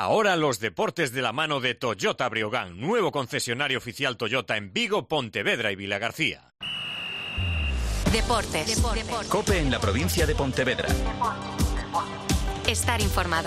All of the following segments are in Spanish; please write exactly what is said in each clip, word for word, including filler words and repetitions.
Ahora los deportes de la mano de Toyota Breogán, nuevo concesionario oficial Toyota en Vigo, Pontevedra y Vilagarcía. Deportes. Deportes. COPE en la provincia de Pontevedra. Estar informado.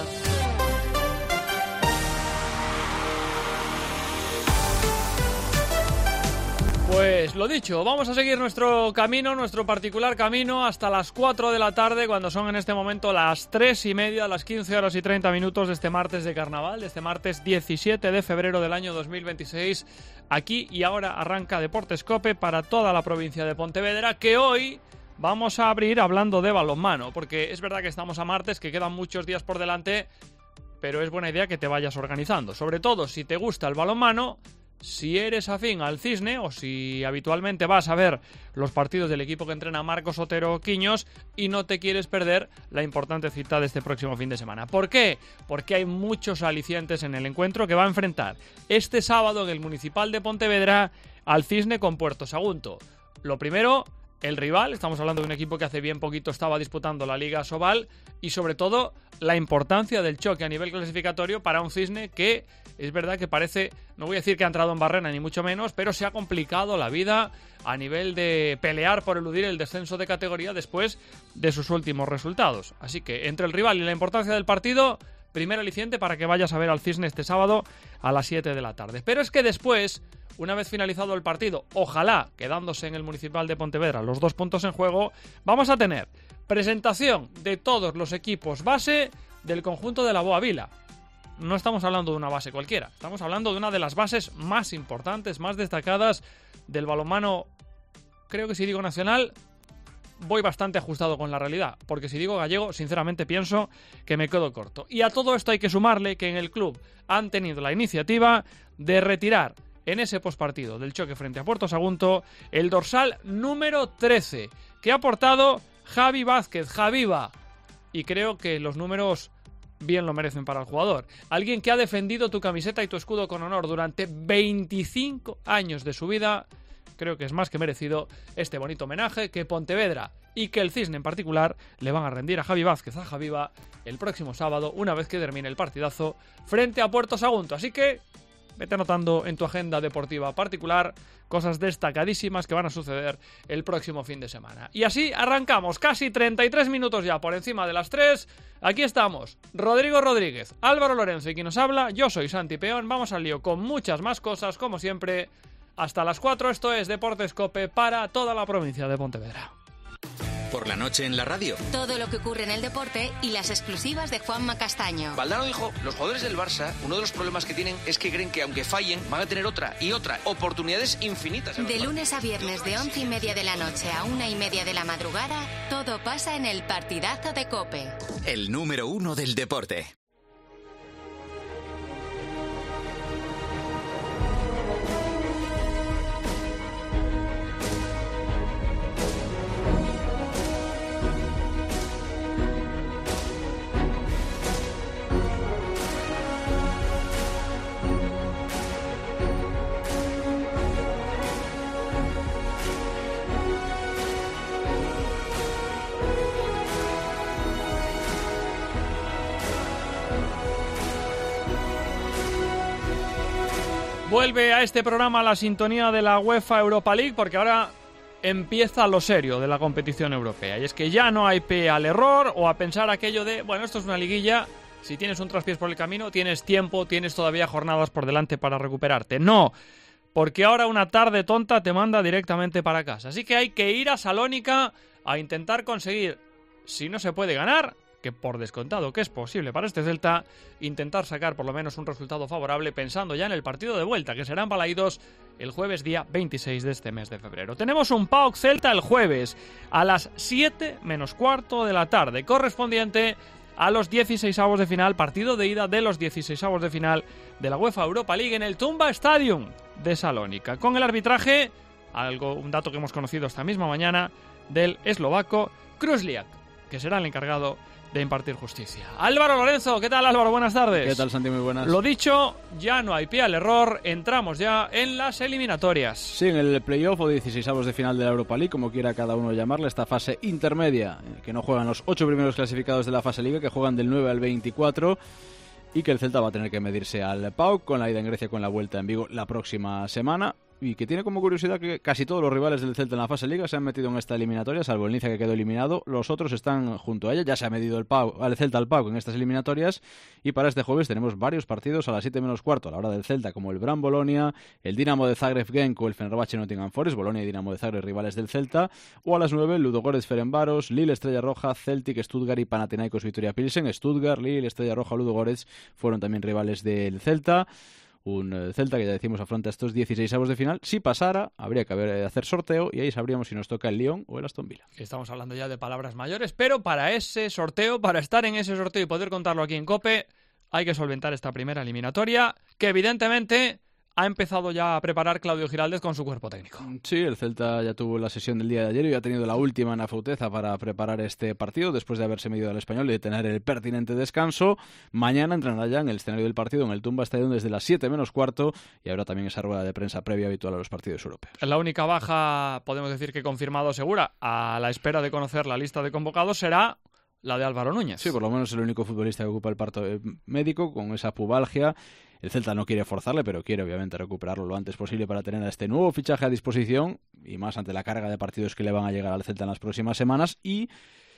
Pues lo dicho, vamos a seguir nuestro camino, nuestro particular camino hasta las cuatro de la tarde, cuando son en este momento las tres y media, las quince horas y treinta minutos de este martes de carnaval, de este martes diecisiete de febrero del año dos mil veintiséis. Aquí y ahora arranca Deportes COPE para toda la provincia de Pontevedra, que hoy vamos a abrir hablando de balonmano, porque es verdad que estamos a martes, que quedan muchos días por delante, pero es buena idea que te vayas organizando, sobre todo si te gusta el balonmano. Si eres afín al Cisne o si habitualmente vas a ver los partidos del equipo que entrena Marcos Otero Quiños y no te quieres perder la importante cita de este próximo fin de semana. ¿Por qué? Porque hay muchos alicientes en el encuentro que va a enfrentar este sábado en el Municipal de Pontevedra al Cisne con Puerto Sagunto. Lo primero, el rival, estamos hablando de un equipo que hace bien poquito estaba disputando la Liga Sobal, y sobre todo la importancia del choque a nivel clasificatorio para un Cisne que es verdad que parece, no voy a decir que ha entrado en barrena ni mucho menos, pero se ha complicado la vida a nivel de pelear por eludir el descenso de categoría después de sus últimos resultados. Así que entre el rival y la importancia del partido, primer aliciente para que vayas a ver al Cisne este sábado a las siete de la tarde. Pero es que después, una vez finalizado el partido, ojalá quedándose en el Municipal de Pontevedra los dos puntos en juego, vamos a tener presentación de todos los equipos base del conjunto de la Boa Vila. No estamos hablando de una base cualquiera, estamos hablando de una de las bases más importantes, más destacadas del balonmano, creo que si digo nacional, voy bastante ajustado con la realidad, porque si digo gallego, sinceramente pienso que me quedo corto. Y a todo esto hay que sumarle que en el club han tenido la iniciativa de retirar en ese postpartido del choque frente a Puerto Sagunto el dorsal número trece, que ha portado Javi Vázquez, Javiva, y creo que los números bien lo merecen para el jugador. Alguien que ha defendido tu camiseta y tu escudo con honor durante veinticinco años de su vida. Creo que es más que merecido este bonito homenaje que Pontevedra y que el Cisne en particular le van a rendir a Javi Vázquez, a Javiva, el próximo sábado, una vez que termine el partidazo frente a Puerto Sagunto. Así que vete anotando en tu agenda deportiva particular cosas destacadísimas que van a suceder el próximo fin de semana. Y así arrancamos, casi treinta y tres minutos ya por encima de las tres. Aquí estamos, Rodrigo Rodríguez, Álvaro Lorenzo y quien nos habla, yo soy Santi Peón. Vamos al lío con muchas más cosas, como siempre, hasta las cuatro. Esto es Deportes COPE para toda la provincia de Pontevedra. Por la noche en la radio. Todo lo que ocurre en el deporte y las exclusivas de Juanma Castaño. Valdano dijo, los jugadores del Barça, uno de los problemas que tienen es que creen que aunque fallen, van a tener otra y otra. Oportunidades infinitas. De lunes a viernes de once y media de la noche a una y media de la madrugada, todo pasa en el partidazo de COPE. El número uno del deporte. Vuelve a este programa la sintonía de la UEFA Europa League, porque ahora empieza lo serio de la competición europea. Y es que ya no hay pie al error o a pensar aquello de, bueno, esto es una liguilla, si tienes un traspiés por el camino, tienes tiempo, tienes todavía jornadas por delante para recuperarte. No, porque ahora una tarde tonta te manda directamente para casa. Así que hay que ir a Salónica a intentar conseguir, si no se puede ganar, que por descontado que es posible para este Celta, intentar sacar por lo menos un resultado favorable pensando ya en el partido de vuelta, que será en Balaidos el jueves día veintiséis de este mes de febrero. Tenemos un P A O K Celta el jueves a las siete menos cuarto de la tarde, correspondiente a los dieciseisavos de final, partido de ida de los dieciseisavos de final de la UEFA Europa League en el Tumba Stadium de Salónica, con el arbitraje, algo un dato que hemos conocido esta misma mañana, del eslovaco Krusliak, que será el encargado de impartir justicia. Álvaro Lorenzo, ¿qué tal, Álvaro? Buenas tardes. ¿Qué tal, Santi? Muy buenas. Lo dicho, ya no hay pie al error, entramos ya en las eliminatorias. Sí, en el playoff o dieciseisavos de final de la Europa League, como quiera cada uno llamarle, esta fase intermedia, que no juegan los ocho primeros clasificados de la fase Liga, que juegan del nueve al veinticuatro. y que el Celta va a tener que medirse al P A O K con la ida en Grecia, con la vuelta en Vigo la próxima semana. Y que tiene como curiosidad que casi todos los rivales del Celta en la fase Liga se han metido en esta eliminatoria, salvo el Niza, que quedó eliminado. Los otros están junto a ella. Ya se ha medido el P A O K, al Celta al P A O K en estas eliminatorias. Y para este jueves tenemos varios partidos a las siete menos cuarto a la hora del Celta, como el Bran Bolonia, el Dinamo de Zagreb Genk o el Fenerbahce Nottingham Forest. Bolonia y Dinamo de Zagreb rivales del Celta. O a las nueve Ludogorets Ferencváros, Lille Estrella Roja, Celtic Stuttgart y Panathinaikos Vitoria Pilsen. Stuttgart, Lille, Estrella Roja, Ludogorets fueron también rivales del Celta. Un Celta que ya decimos afronta estos dieciseisavos de final. Si pasara, habría que haber, hacer sorteo y ahí sabríamos si nos toca el Lyon o el Aston Villa. Estamos hablando ya de palabras mayores, pero para ese sorteo, para estar en ese sorteo y poder contarlo aquí en COPE, hay que solventar esta primera eliminatoria, que evidentemente ha empezado ya a preparar Claudio Giraldez con su cuerpo técnico. Sí, el Celta ya tuvo la sesión del día de ayer y ha tenido la última en Afauteza para preparar este partido, después de haberse medido al Español y de tener el pertinente descanso. Mañana entrenará ya en el escenario del partido, en el Tumba Stadium, desde las siete menos cuarto, y habrá también esa rueda de prensa previa habitual a los partidos europeos. La única baja, podemos decir que confirmado segura, a la espera de conocer la lista de convocados, será la de Álvaro Núñez. Sí, por lo menos el único futbolista que ocupa el parto médico con esa pubalgia. El Celta no quiere forzarle, pero quiere obviamente recuperarlo lo antes posible para tener a este nuevo fichaje a disposición, y más ante la carga de partidos que le van a llegar al Celta en las próximas semanas. Y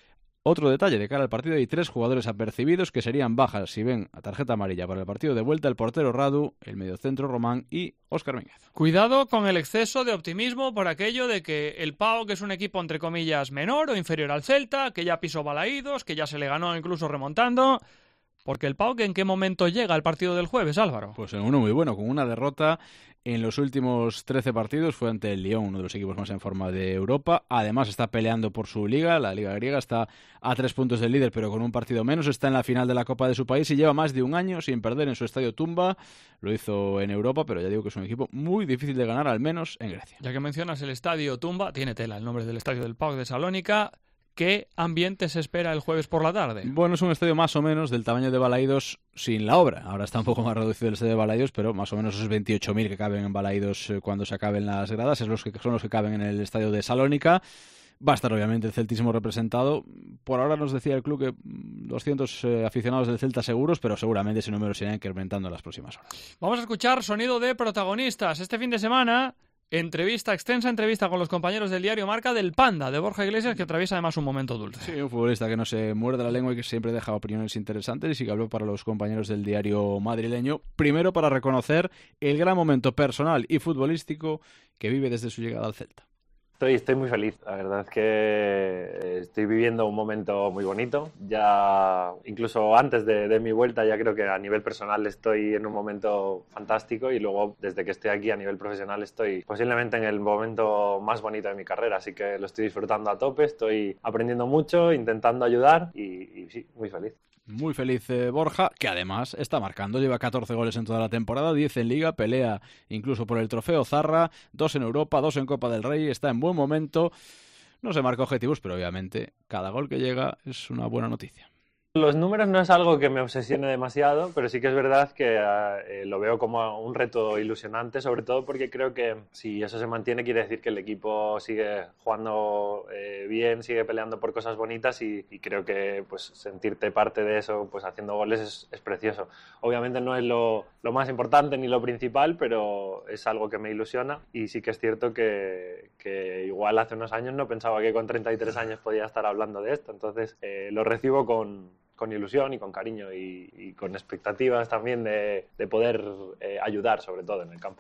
otro detalle, de cara al partido hay tres jugadores apercibidos que serían bajas si ven a tarjeta amarilla para el partido de vuelta: el portero Radu, el mediocentro Román y Óscar Míguez. Cuidado con el exceso de optimismo por aquello de que el P A O K es un equipo entre comillas menor o inferior al Celta, que ya pisó Balaídos, que ya se le ganó incluso remontando. Porque el P A O K, ¿en qué momento llega al partido del jueves, Álvaro? Pues en uno muy bueno, con una derrota en los últimos trece partidos. Fue ante el Lyon, uno de los equipos más en forma de Europa. Además está peleando por su liga, la liga griega. Está a tres puntos del líder, pero con un partido menos. Está en la final de la Copa de su país y lleva más de un año sin perder en su estadio Tumba. Lo hizo en Europa, pero ya digo que es un equipo muy difícil de ganar, al menos en Grecia. Ya que mencionas el estadio Tumba, tiene tela el nombre del estadio del P A O K de Salónica. ¿Qué ambiente se espera el jueves por la tarde? Bueno, es un estadio más o menos del tamaño de Balaídos sin la obra. Ahora está un poco más reducido el estadio de Balaídos, pero más o menos esos veintiocho mil que caben en Balaídos cuando se acaben las gradas es los que son los que caben en el estadio de Salónica. Va a estar obviamente el celtismo representado. Por ahora nos decía el club que doscientos eh, aficionados del Celta seguros, pero seguramente ese número se irá incrementando en las próximas horas. Vamos a escuchar sonido de protagonistas. Este fin de semana, entrevista, extensa entrevista con los compañeros del diario Marca del Panda, de Borja Iglesias, que atraviesa además un momento dulce. Sí, un futbolista que no se muerde la lengua y que siempre deja opiniones interesantes, y sí que habló para los compañeros del diario madrileño, primero para reconocer el gran momento personal y futbolístico que vive desde su llegada al Celta. Estoy, estoy muy feliz, la verdad es que estoy viviendo un momento muy bonito. Ya incluso antes de, de mi vuelta ya creo que a nivel personal estoy en un momento fantástico, y luego desde que estoy aquí a nivel profesional estoy posiblemente en el momento más bonito de mi carrera, así que lo estoy disfrutando a tope, estoy aprendiendo mucho, intentando ayudar y, y sí, muy feliz. Muy feliz eh, Borja, que además está marcando, lleva catorce goles en toda la temporada, diez en Liga, pelea incluso por el trofeo Zarra, dos en Europa, dos en Copa del Rey, está en buen momento, no se marca objetivos, pero obviamente cada gol que llega es una buena noticia. Los números no es algo que me obsesione demasiado, pero sí que es verdad que eh, lo veo como un reto ilusionante, sobre todo porque creo que si eso se mantiene quiere decir que el equipo sigue jugando eh, bien, sigue peleando por cosas bonitas, y, y creo que pues sentirte parte de eso pues haciendo goles es, es precioso. Obviamente no es lo, lo más importante ni lo principal, pero es algo que me ilusiona, y sí que es cierto que, que igual hace unos años no pensaba que con treinta y tres años podía estar hablando de esto, entonces eh, lo recibo con... con ilusión y con cariño y, y con expectativas también de, de poder eh, ayudar, sobre todo en el campo.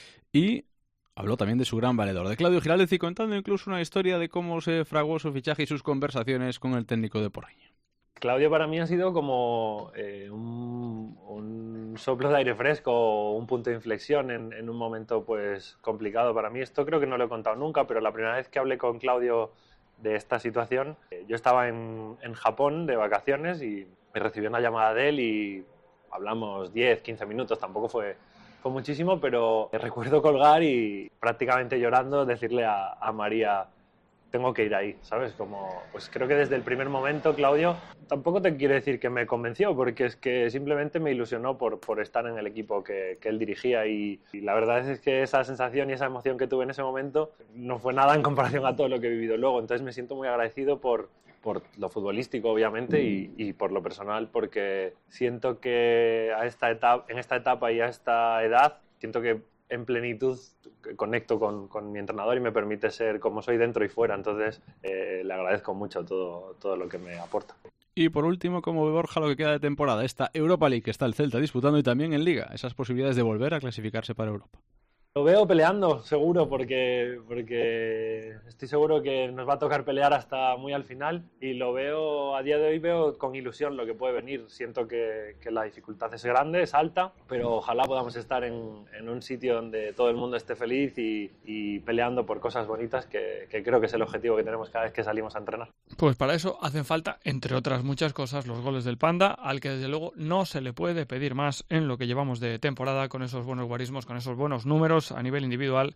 Y habló también de su gran valedor, de Claudio Giraldez, y contando incluso una historia de cómo se fraguó su fichaje y sus conversaciones con el técnico de Porriño. Claudio para mí ha sido como eh, un, un soplo de aire fresco, un punto de inflexión en, en un momento pues complicado para mí. Esto creo que no lo he contado nunca, pero la primera vez que hablé con Claudio de esta situación, yo estaba en, en Japón de vacaciones y me recibí una llamada de él y hablamos diez, quince minutos, tampoco fue, fue muchísimo, pero recuerdo colgar y prácticamente llorando decirle a, a María: tengo que ir ahí, ¿sabes? Como, pues creo que desde el primer momento Claudio tampoco te quiere decir que me convenció, porque es que simplemente me ilusionó por, por estar en el equipo que, que él dirigía, y, y la verdad es que esa sensación y esa emoción que tuve en ese momento no fue nada en comparación a todo lo que he vivido luego, entonces me siento muy agradecido por, por lo futbolístico, obviamente, y, y por lo personal, porque siento que a esta etapa, en esta etapa y a esta edad, siento que en plenitud conecto con, con mi entrenador y me permite ser como soy dentro y fuera. Entonces, eh, le agradezco mucho todo, todo lo que me aporta. Y por último, como ve Borja lo que queda de temporada, esta Europa League que está el Celta disputando y también en Liga, esas posibilidades de volver a clasificarse para Europa. Lo veo peleando, seguro, porque, porque estoy seguro que nos va a tocar pelear hasta muy al final y lo veo, a día de hoy veo con ilusión lo que puede venir. Siento que, que la dificultad es grande, es alta, pero ojalá podamos estar en, en un sitio donde todo el mundo esté feliz y, y peleando por cosas bonitas, que, que creo que es el objetivo que tenemos cada vez que salimos a entrenar. Pues para eso hacen falta, entre otras muchas cosas, los goles del Panda, al que desde luego no se le puede pedir más en lo que llevamos de temporada, con esos buenos guarismos, con esos buenos números a nivel individual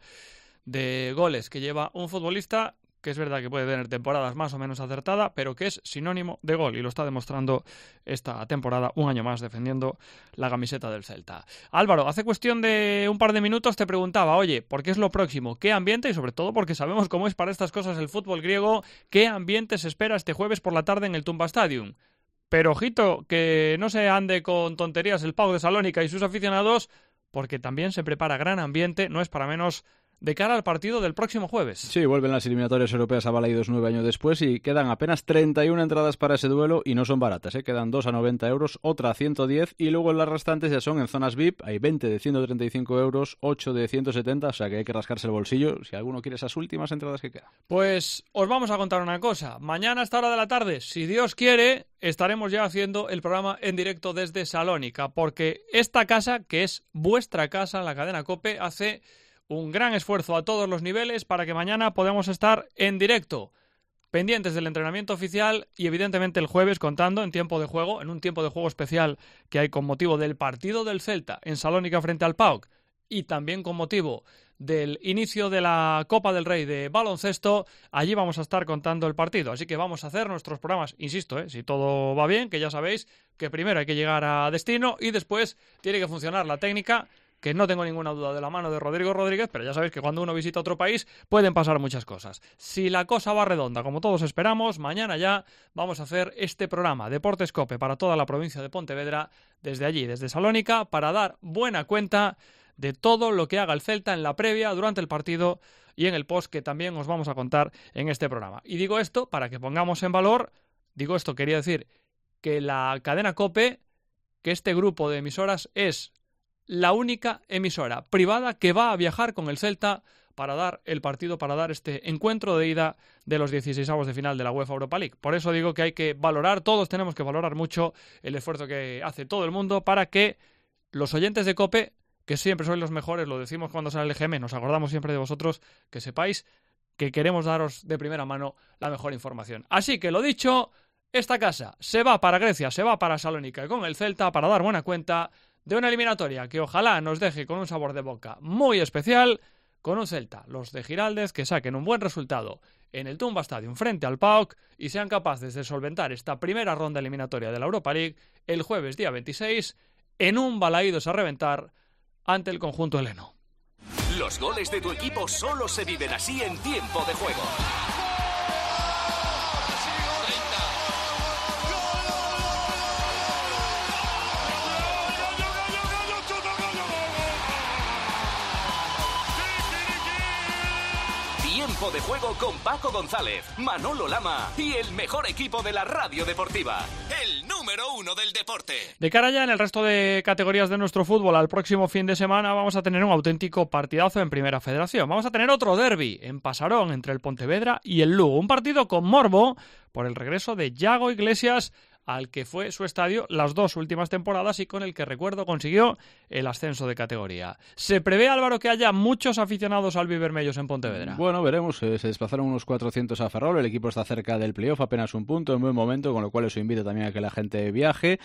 de goles que lleva un futbolista que es verdad que puede tener temporadas más o menos acertadas, pero que es sinónimo de gol y lo está demostrando esta temporada, un año más defendiendo la camiseta del Celta. Álvaro, hace cuestión de un par de minutos te preguntaba, oye, ¿por qué es lo próximo? ¿Qué ambiente? Y sobre todo porque sabemos cómo es para estas cosas el fútbol griego, ¿qué ambiente se espera este jueves por la tarde en el Tumba Stadium? Pero ojito, que no se ande con tonterías el PAOK de Salónica y sus aficionados, porque también se prepara gran ambiente, no es para menos, de cara al partido del próximo jueves. Sí, vuelven las eliminatorias europeas a Balaidos nueve años después y quedan apenas treinta y una entradas para ese duelo y no son baratas, ¿eh? Quedan dos a noventa euros, otra a ciento diez y luego las restantes ya son en zonas V I P, hay veinte de ciento treinta y cinco euros, ocho de ciento setenta, o sea que hay que rascarse el bolsillo si alguno quiere esas últimas entradas que quedan. Pues os vamos a contar una cosa, mañana a esta hora de la tarde, si Dios quiere, estaremos ya haciendo el programa en directo desde Salónica, porque esta casa, que es vuestra casa, la cadena COPE, hace un gran esfuerzo a todos los niveles para que mañana podamos estar en directo, pendientes del entrenamiento oficial y evidentemente el jueves contando en tiempo de juego, en un tiempo de juego especial que hay con motivo del partido del Celta en Salónica frente al PAOK y también con motivo del inicio de la Copa del Rey de baloncesto. Allí vamos a estar contando el partido, así que vamos a hacer nuestros programas, insisto, ¿eh? Si todo va bien, que ya sabéis que primero hay que llegar a destino y después tiene que funcionar la técnica, que no tengo ninguna duda de la mano de Rodrigo Rodríguez, pero ya sabéis que cuando uno visita otro país pueden pasar muchas cosas. Si la cosa va redonda, como todos esperamos, mañana ya vamos a hacer este programa Deportes COPE para toda la provincia de Pontevedra, desde allí, desde Salónica, para dar buena cuenta de todo lo que haga el Celta en la previa, durante el partido y en el post, que también os vamos a contar en este programa. Y digo esto para que pongamos en valor, digo esto, quería decir que la cadena COPE, que este grupo de emisoras es la única emisora privada que va a viajar con el Celta para dar el partido, para dar este encuentro de ida de los dieciseisavos de final de la UEFA Europa League. Por eso digo que hay que valorar, todos tenemos que valorar mucho el esfuerzo que hace todo el mundo para que los oyentes de COPE, que siempre sois los mejores, lo decimos cuando sale el G M, nos acordamos siempre de vosotros, que sepáis que queremos daros de primera mano la mejor información. Así que lo dicho, esta casa se va para Grecia, se va para Salónica con el Celta para dar buena cuenta de una eliminatoria que ojalá nos deje con un sabor de boca muy especial, con un Celta, los de Giraldez, que saquen un buen resultado en el Tumba Stadium frente al PAOK y sean capaces de solventar esta primera ronda eliminatoria de la Europa League el jueves día veintiséis en un Balaidos a reventar ante el conjunto heleno. Los goles de tu equipo solo se viven así en tiempo de juego. Tiempo de juego con Paco González, Manolo Lama y el mejor equipo de la radio deportiva, el número uno del deporte. De cara ya en el resto de categorías de nuestro fútbol, al próximo fin de semana vamos a tener un auténtico partidazo en Primera Federación. Vamos a tener otro derbi en Pasarón entre el Pontevedra y el Lugo. Un partido con morbo por el regreso de Yago Iglesias, al que fue su estadio las dos últimas temporadas y con el que, recuerdo, consiguió el ascenso de categoría. ¿Se prevé, Álvaro, que haya muchos aficionados albivermellos en Pontevedra? Bueno, veremos. Se desplazaron unos cuatrocientos a Ferrol. El equipo está cerca del playoff, apenas un punto, en buen momento, con lo cual os invito también a que la gente viaje.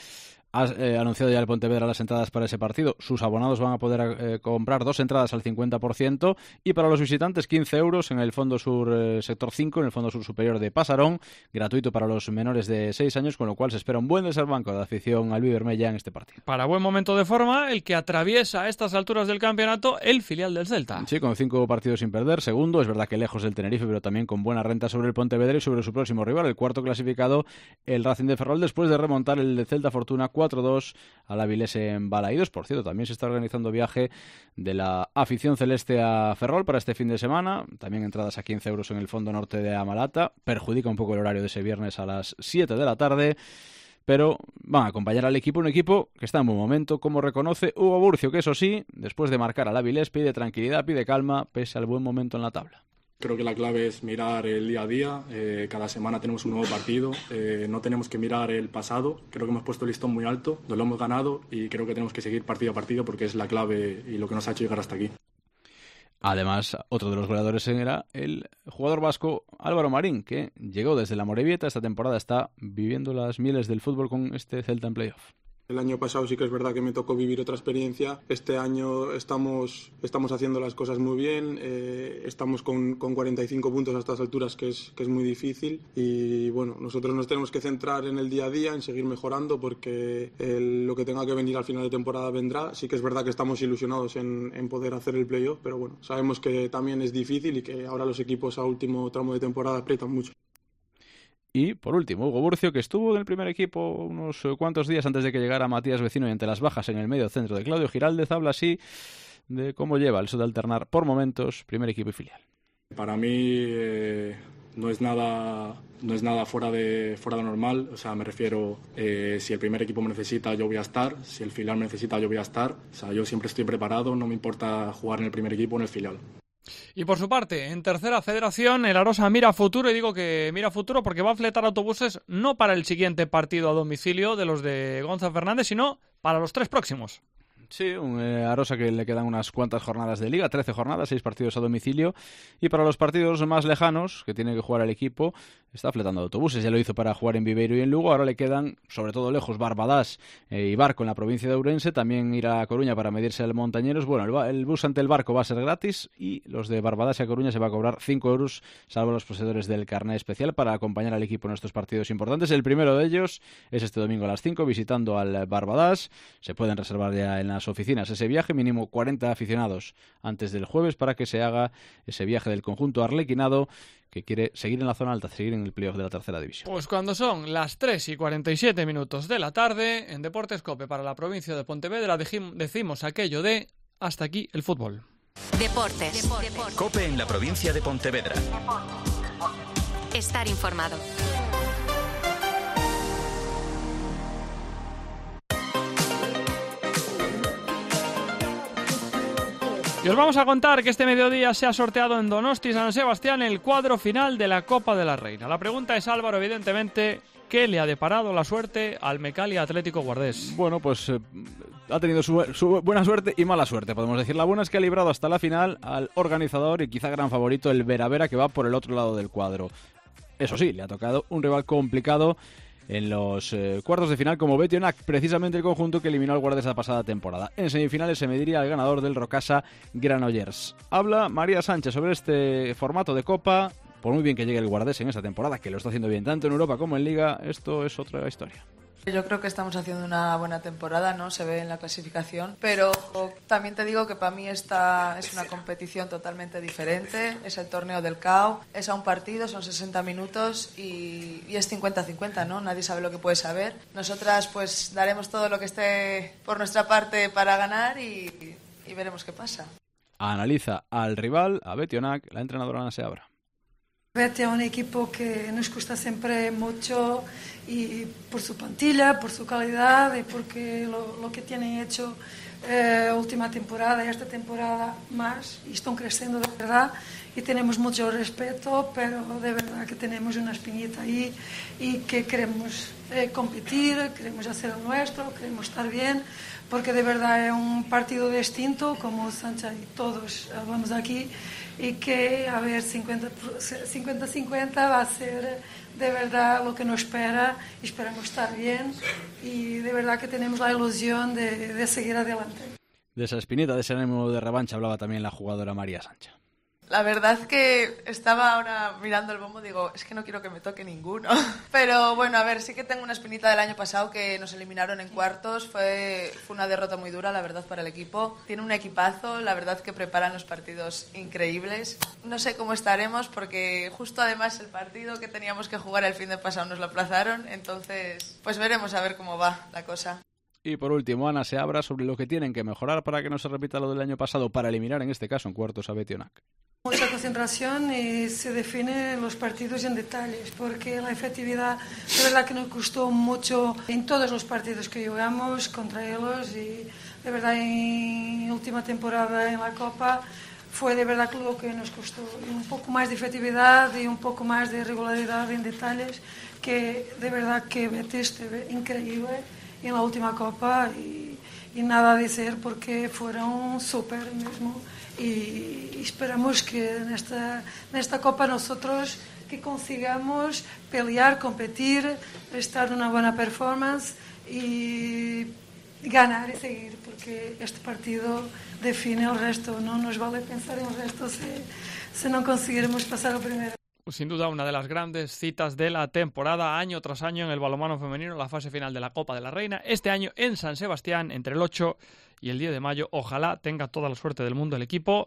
Ha eh, anunciado ya el Pontevedra las entradas para ese partido. Sus abonados van a poder eh, comprar dos entradas al cincuenta por ciento y para los visitantes quince euros en el Fondo Sur eh, Sector cinco, en el Fondo Sur Superior de Pasarón, gratuito para los menores de seis años, con lo cual se espera un buen desarbanco de afición al Vivermella en este partido. Para buen momento de forma, el que atraviesa a estas alturas del campeonato el filial del Celta. Sí, con cinco partidos sin perder, segundo, es verdad que lejos del Tenerife, pero también con buena renta sobre el Pontevedra y sobre su próximo rival, el cuarto clasificado, el Racing de Ferrol, después de remontar el Celta Fortuna cuatro dos al Avilés en Balaídos. Por cierto, también se está organizando viaje de la afición celeste a Ferrol para este fin de semana. También entradas a quince euros en el Fondo Norte de Amalata. Perjudica un poco el horario de ese viernes a las siete de la tarde. Pero van a acompañar al equipo, un equipo que está en buen momento, como reconoce Hugo Burcio, que eso sí, después de marcar al Avilés, pide tranquilidad, pide calma, pese al buen momento en la tabla. Creo que la clave es mirar el día a día, eh, cada semana tenemos un nuevo partido, eh, no tenemos que mirar el pasado, creo que hemos puesto el listón muy alto, nos lo hemos ganado y creo que tenemos que seguir partido a partido porque es la clave y lo que nos ha hecho llegar hasta aquí. Además, otro de los goleadores era el jugador vasco Álvaro Marín, que llegó desde la Morevieta, esta temporada está viviendo las mieles del fútbol con este Celta en playoff. El año pasado sí que es verdad que me tocó vivir otra experiencia. Este año estamos, estamos haciendo las cosas muy bien. Eh, estamos con, con cuarenta y cinco puntos a estas alturas, que es, que es muy difícil. Y bueno, nosotros nos tenemos que centrar en el día a día, en seguir mejorando, porque el, lo que tenga que venir al final de temporada vendrá. Sí que es verdad que estamos ilusionados en, en poder hacer el playoff, pero bueno, sabemos que también es difícil y que ahora los equipos a último tramo de temporada aprietan mucho. Y, por último, Hugo Burcio, que estuvo en el primer equipo unos cuantos días antes de que llegara Matías Vecino y ante las bajas en el medio centro de Claudio Giraldez, habla así de cómo lleva eso de alternar por momentos primer equipo y filial. Para mí eh, no es nada, no es nada fuera de, fuera de normal, o sea, me refiero, eh, si el primer equipo me necesita yo voy a estar, si el filial me necesita yo voy a estar, o sea, yo siempre estoy preparado, no me importa jugar en el primer equipo o en el filial. Y por su parte, en tercera federación, el Arosa mira futuro, y digo que mira futuro porque va a fletar autobuses no para el siguiente partido a domicilio de los de Gonza Fernández, sino para los tres próximos. Sí, un eh, Arosa que le quedan unas cuantas jornadas de liga, trece jornadas, seis partidos a domicilio, y para los partidos más lejanos que tiene que jugar el equipo está fletando autobuses, ya lo hizo para jugar en Viveiro y en Lugo, ahora le quedan, sobre todo lejos, Barbadás eh, y Barco en la provincia de Ourense, también ir a Coruña para medirse al Montañeros. Bueno, el, el bus ante el Barco va a ser gratis y los de Barbadás y a Coruña se va a cobrar cinco euros, salvo los poseedores del carné especial, para acompañar al equipo en estos partidos importantes. El primero de ellos es este domingo a las cinco, visitando al Barbadás. Se pueden reservar ya en las oficinas ese viaje, mínimo cuarenta aficionados antes del jueves para que se haga ese viaje del conjunto arlequinado que quiere seguir en la zona alta, seguir en el playoff de la tercera división. Pues cuando son las tres y cuarenta y siete minutos de la tarde, en Deportes COPE para la provincia de Pontevedra decimos aquello de hasta aquí el fútbol. Deportes. Deportes. COPE en la provincia de Pontevedra. Estar informado. Y os vamos a contar que este mediodía se ha sorteado en Donosti San Sebastián el cuadro final de la Copa de la Reina. La pregunta es, Álvaro, evidentemente, ¿qué le ha deparado la suerte al Mecalia Atlético Guardés? Bueno, pues eh, ha tenido su, su buena suerte y mala suerte, podemos decir. La buena es que ha librado hasta la final al organizador y quizá gran favorito, el Vera Vera, que va por el otro lado del cuadro. Eso sí, le ha tocado un rival complicado en los eh, cuartos de final como Betionac, precisamente el conjunto que eliminó al Guardés la pasada temporada. En semifinales se mediría al ganador del Rocasa Granollers. Habla María Sánchez sobre este formato de Copa. Por muy bien que llegue el Guardés en esta temporada, que lo está haciendo bien tanto en Europa como en Liga, esto es otra historia. Yo creo que estamos haciendo una buena temporada, ¿no? Se ve en la clasificación, pero también te digo que para mí esta es una competición totalmente diferente. Es el torneo del C A O, es a un partido, son sesenta minutos y, y es cincuenta cincuenta, ¿no? Nadie sabe lo que puede saber. Nosotras pues daremos todo lo que esté por nuestra parte para ganar y, y veremos qué pasa. Analiza al rival, a Betionac, la entrenadora Ana Seabra. Betia es un equipo que nos gusta siempre mucho y por su plantilla, por su calidad y porque lo, lo que tienen hecho eh, última temporada y esta temporada más y están creciendo de verdad y tenemos mucho respeto, pero de verdad que tenemos una espinita ahí y que queremos eh, competir, queremos hacer lo nuestro, queremos estar bien, porque de verdad es un partido distinto, como Sancha y todos hablamos aquí, y que, a ver, cincuenta cincuenta va a ser de verdad lo que nos espera, esperamos estar bien y de verdad que tenemos la ilusión de, de seguir adelante. De esa espinita, de ese ánimo de revancha hablaba también la jugadora María Sancha. La verdad que estaba ahora mirando el bombo, digo, es que no quiero que me toque ninguno. Pero bueno, a ver, sí que tengo una espinita del año pasado que nos eliminaron en cuartos. Fue, fue una derrota muy dura, la verdad, para el equipo. Tiene un equipazo, la verdad que preparan los partidos increíbles. No sé cómo estaremos porque justo además el partido que teníamos que jugar el fin de pasado nos lo aplazaron. Entonces, pues veremos a ver cómo va la cosa. Y por último, Ana se abra sobre lo que tienen que mejorar para que no se repita lo del año pasado, para eliminar en este caso en cuartos a Betionac. Mucha concentración y se definen los partidos en detalles, porque la efectividad, de verdad que nos costó mucho en todos los partidos que jugamos contra ellos y de verdad en última temporada en la Copa fue de verdad lo que nos costó. Un poco más de efectividad y un poco más de regularidad en detalles, que de verdad que Betis increíble en la última Copa y, y nada a decir porque fueron súper mismo. Y esperamos que en esta, en esta Copa nosotros que consigamos pelear, competir, estar en una buena performance y ganar y seguir, porque este partido define el resto, no nos vale pensar en el resto si, si no conseguiremos pasar el primero. Sin duda una de las grandes citas de la temporada, año tras año en el balonmano femenino, la fase final de la Copa de la Reina, este año en San Sebastián, entre el ocho y el diez de mayo. Ojalá tenga toda la suerte del mundo el equipo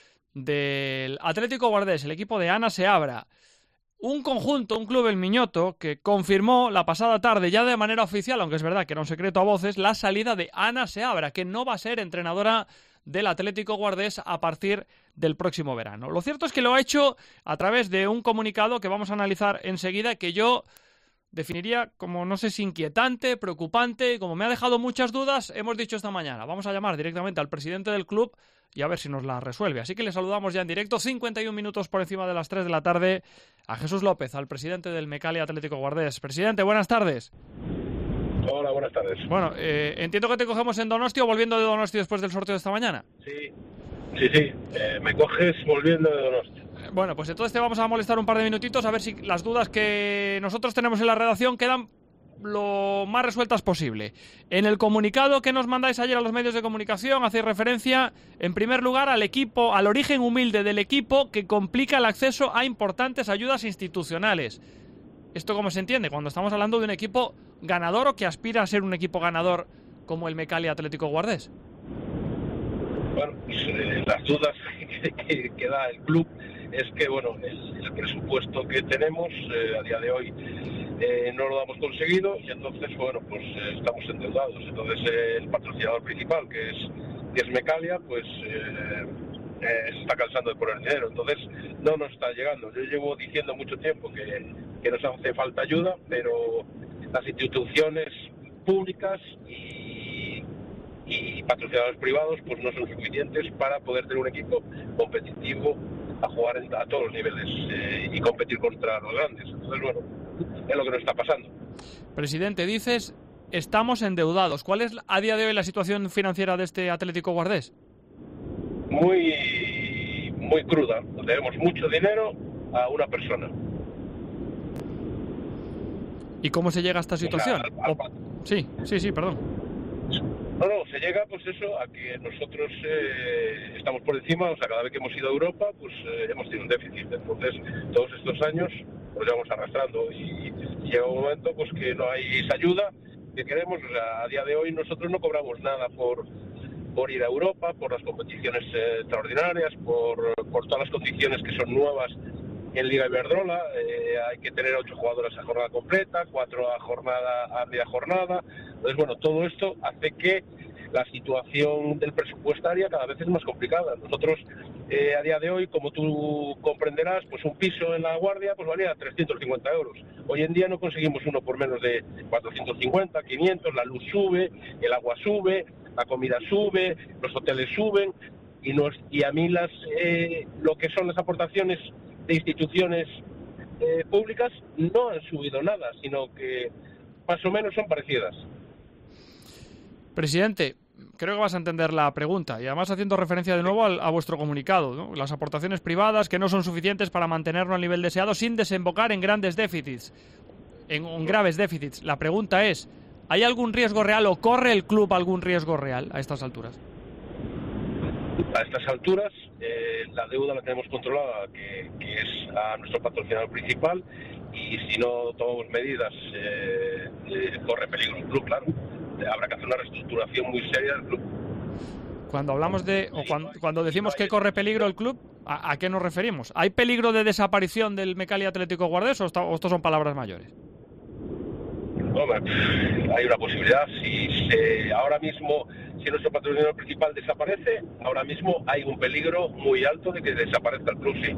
del Atlético Guardés, el equipo de Ana Seabra. Un conjunto, un club, el Miñoto, que confirmó la pasada tarde, ya de manera oficial, aunque es verdad que era un secreto a voces, la salida de Ana Seabra, que no va a ser entrenadora del Atlético Guardés a partir del próximo verano. Lo cierto es que lo ha hecho a través de un comunicado que vamos a analizar enseguida, que yo definiría como, no sé si inquietante, preocupante, como me ha dejado muchas dudas. Hemos dicho esta mañana, vamos a llamar directamente al presidente del club y a ver si nos la resuelve. Así que le saludamos ya en directo, cincuenta y un minutos por encima de las tres de la tarde, a Jesús López, al presidente del Mecalia Atlético Guardés. Presidente, buenas tardes. Hola, buenas tardes. Bueno, eh, entiendo que te cogemos en Donosti o volviendo de Donosti después del sorteo de esta mañana. Sí, sí, sí, eh, me coges volviendo de Donosti. Bueno, pues entonces te vamos a molestar un par de minutitos a ver si las dudas que nosotros tenemos en la redacción quedan lo más resueltas posible. En el comunicado que nos mandáis ayer a los medios de comunicación hacéis referencia, en primer lugar, al equipo, al origen humilde del equipo que complica el acceso a importantes ayudas institucionales. ¿Esto cómo se entiende? Cuando estamos hablando de un equipo ganador o que aspira a ser un equipo ganador como el Mecalia Atlético Guardés. Bueno, pues, eh, las dudas que, que, que da el club es que, bueno, el, el presupuesto que tenemos eh, a día de hoy eh, no lo hemos conseguido y entonces, bueno, pues eh, estamos endeudados. Entonces eh, el patrocinador principal, que es, que es Mecalia, pues eh, eh, se está cansando de poner dinero. Entonces no nos está llegando. Yo llevo diciendo mucho tiempo que, que nos hace falta ayuda, pero las instituciones públicas y, y patrocinadores privados pues no son suficientes para poder tener un equipo competitivo a jugar en, a todos los niveles eh, y competir contra los grandes. Entonces, bueno, es lo que nos está pasando. Presidente, dices, estamos endeudados. ¿Cuál es a día de hoy la situación financiera de este Atlético Guardés? Muy, muy cruda. Debemos mucho dinero a una persona. ¿Y cómo se llega a esta situación? Al, al, al... Sí, sí, sí, perdón. No, no, se llega pues eso a que nosotros eh, estamos por encima, o sea, cada vez que hemos ido a Europa pues eh, hemos tenido un déficit. Entonces, todos estos años nos llevamos arrastrando y, y llega un momento pues que no hay esa ayuda que queremos. O sea, a día de hoy nosotros no cobramos nada por por ir a Europa, por las competiciones eh, extraordinarias, por, por todas las condiciones que son nuevas en Liga Iberdrola. Eh, hay que tener ocho jugadoras a jornada completa, cuatro a jornada a media jornada. Entonces, bueno, todo esto hace que la situación del presupuestaria cada vez es más complicada. Nosotros, eh, a día de hoy, como tú comprenderás, pues un piso en La Guardia pues valía trescientos cincuenta euros. Hoy en día no conseguimos uno por menos de cuatrocientos cincuenta, quinientos, la luz sube, el agua sube, la comida sube, los hoteles suben, y, nos, y a mí las eh, lo que son las aportaciones de instituciones eh, públicas no han subido nada, sino que más o menos son parecidas. Presidente, creo que vas a entender la pregunta, y además haciendo referencia de nuevo al, a vuestro comunicado, ¿no? Las aportaciones privadas que no son suficientes para mantenerlo al nivel deseado sin desembocar en grandes déficits, en, en graves déficits. La pregunta es, ¿hay algún riesgo real o corre el club algún riesgo real a estas alturas? A estas alturas, eh, la deuda la tenemos controlada, que, que es a nuestro patrocinador principal, y si no tomamos medidas, eh, eh, corre peligro el club, claro. Habrá que hacer una reestructuración muy seria del club. Cuando hablamos de, o cuando, cuando decimos que corre peligro el club, ¿a, a qué nos referimos? ¿Hay peligro de desaparición del Mecalia Atlético Guardés o, está, o estos son palabras mayores? Hombre, hay una posibilidad. Si se, ahora mismo, si nuestro patrocinador principal desaparece, ahora mismo hay un peligro muy alto de que desaparezca el club, sí.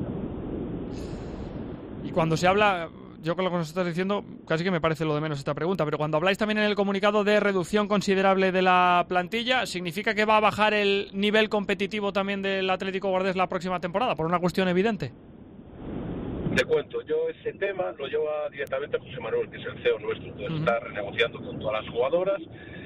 Y cuando se habla, yo con lo que nos estás diciendo, casi que me parece lo de menos esta pregunta, pero cuando habláis también en el comunicado de reducción considerable de la plantilla, ¿significa que va a bajar el nivel competitivo también del Atlético Guardés la próxima temporada, por una cuestión evidente? Te cuento, yo ese tema lo lleva directamente José Manuel, que es el C E O nuestro, entonces uh-huh. está renegociando con todas las jugadoras.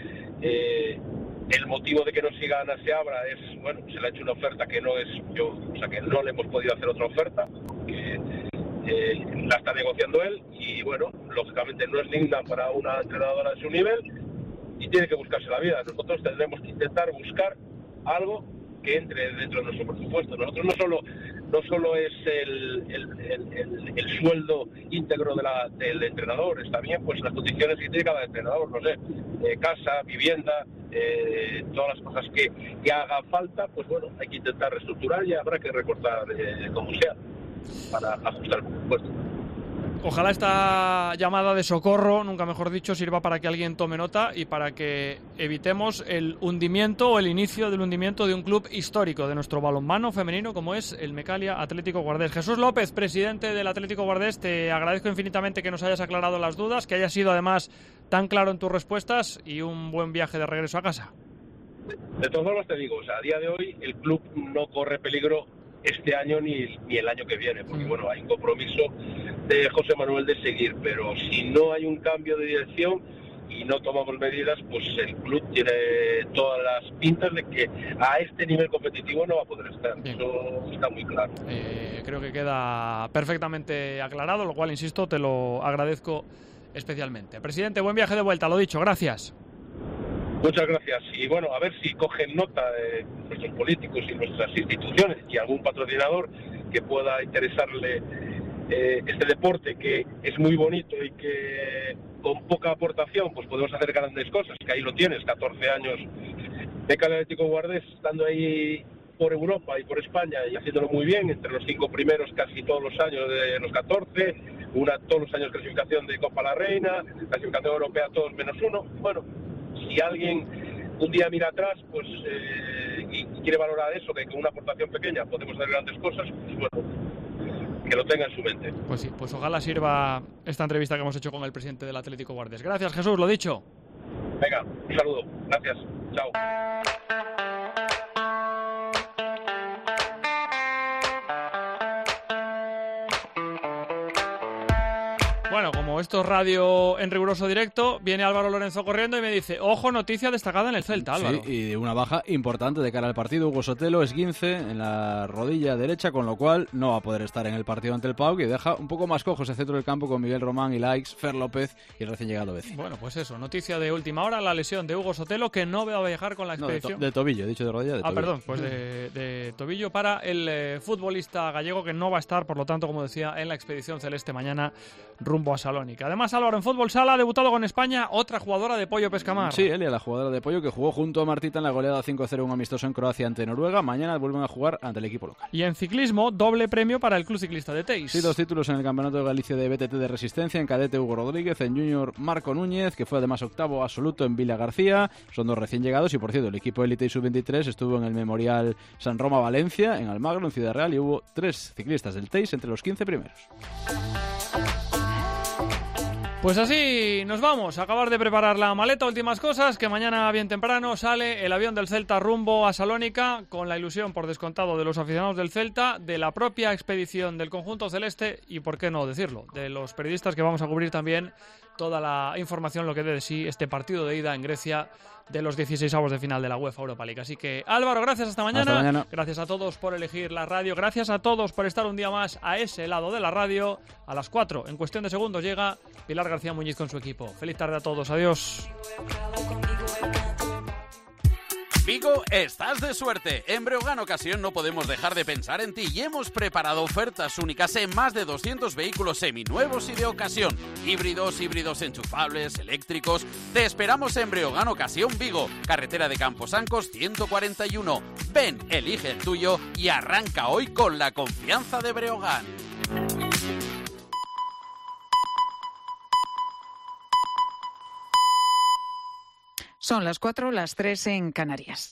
Eh, el motivo de que no siga Ana Seabra es, bueno, se le ha hecho una oferta que no es, yo, o sea, que no le hemos podido hacer otra oferta, que eh, la está negociando él, y bueno, lógicamente no es digna para una entrenadora de su nivel, y tiene que buscarse la vida. Nosotros tendremos que intentar buscar algo que entre dentro de nuestro presupuesto. Nosotros no solo no solo es el, el, el, el, el sueldo íntegro de la, del entrenador, es también pues las condiciones que tiene cada entrenador, no sé, eh, casa, vivienda, eh, todas las cosas que, que haga falta, pues bueno, hay que intentar reestructurar y habrá que recortar eh, como sea para ajustar el presupuesto. Ojalá esta llamada de socorro, nunca mejor dicho, sirva para que alguien tome nota y para que evitemos el hundimiento o el inicio del hundimiento de un club histórico de nuestro balonmano femenino como es el Mecalia Atlético Guardés. Jesús López, presidente del Atlético Guardés, te agradezco infinitamente que nos hayas aclarado las dudas, que hayas sido además tan claro en tus respuestas y un buen viaje de regreso a casa. De todas formas te digo, o sea, a día de hoy el club no corre peligro este año ni, ni el año que viene, porque bueno, hay un compromiso de José Manuel de seguir, pero si no hay un cambio de dirección y no tomamos medidas, pues el club tiene todas las pintas de que a este nivel competitivo no va a poder estar. Bien. Eso está muy claro. Eh, creo que queda perfectamente aclarado, lo cual, insisto, te lo agradezco especialmente. Presidente, buen viaje de vuelta, lo dicho, gracias. Muchas gracias. Y bueno, a ver si cogen nota de nuestros políticos y nuestras instituciones y algún patrocinador que pueda interesarle eh, este deporte, que es muy bonito y que con poca aportación pues podemos hacer grandes cosas, que ahí lo tienes, catorce años de Mecalia Atlético Guardés, estando ahí por Europa y por España y haciéndolo muy bien, entre los cinco primeros casi todos los años de los catorce, una, todos los años clasificación de Copa la Reina, clasificación europea todos menos uno. Bueno, si alguien un día mira atrás pues eh, y quiere valorar eso, que con una aportación pequeña podemos hacer grandes cosas, pues bueno, que lo tenga en su mente. Pues sí, pues ojalá sirva esta entrevista que hemos hecho con el presidente del Atlético Guardés. Gracias, Jesús, lo dicho. Venga, un saludo. Gracias. Chao. Bueno, como esto es radio en riguroso directo, viene Álvaro Lorenzo corriendo y me dice, ojo, noticia destacada en el Celta, Álvaro. Sí, y de una baja importante de cara al partido. Hugo Sotelo, esguince en la rodilla derecha, con lo cual no va a poder estar en el partido ante el P A O K, y deja un poco más cojo ese centro del campo con Miguel Román y Likes, Fer López y el recién llegado Beci. Bueno, pues eso, noticia de última hora, la lesión de Hugo Sotelo, que no va a viajar con la expedición. No, de, to- de tobillo, he dicho de rodilla, de ah, tobillo. perdón, pues de, de tobillo para el eh, futbolista gallego, que no va a estar, por lo tanto, como decía, en la expedición celeste mañana rumbo a Salónica. Además, Álvaro, en Fútbol Sala ha debutado con España otra jugadora de Pollo Pescamar. Sí, Elia, la jugadora de Pollo, que jugó junto a Martita en la goleada cinco cero un amistoso en Croacia ante Noruega. Mañana vuelven a jugar ante el equipo local. Y en ciclismo, doble premio para el Club Ciclista de Teis. Sí, dos títulos en el Campeonato de Galicia de B T T de Resistencia. En cadete, Hugo Rodríguez. En junior, Marco Núñez, que fue además octavo absoluto en Vila García. Son dos recién llegados y, por cierto, el equipo élite y sub veintitrés estuvo en el Memorial San Roma Valencia, en Almagro, en Ciudad Real, y hubo tres ciclistas del Teis entre los quince primeros. Pues así nos vamos a acabar de preparar la maleta, últimas cosas, que mañana bien temprano sale el avión del Celta rumbo a Salónica, con la ilusión, por descontado, de los aficionados del Celta, de la propia expedición del conjunto celeste y, por qué no decirlo, de los periodistas que vamos a cubrir también toda la información, lo que dé de sí este partido de ida en Grecia de los dieciseisavos de final de la UEFA Europa League. Así que, Álvaro, gracias, hasta mañana. Hasta mañana. Gracias a todos por elegir la radio, gracias a todos por estar un día más a ese lado de la radio. A las cuatro, en cuestión de segundos, llega Pilar García Muñiz con su equipo. Feliz tarde a todos, adiós. Vigo, estás de suerte. En Breogán Ocasión no podemos dejar de pensar en ti y hemos preparado ofertas únicas en más de doscientos vehículos seminuevos y de ocasión. Híbridos, híbridos enchufables, eléctricos. Te esperamos en Breogán Ocasión Vigo, carretera de Camposancos ciento cuarenta y uno. Ven, elige el tuyo y arranca hoy con la confianza de Breogán. Son las cuatro, las tres en Canarias.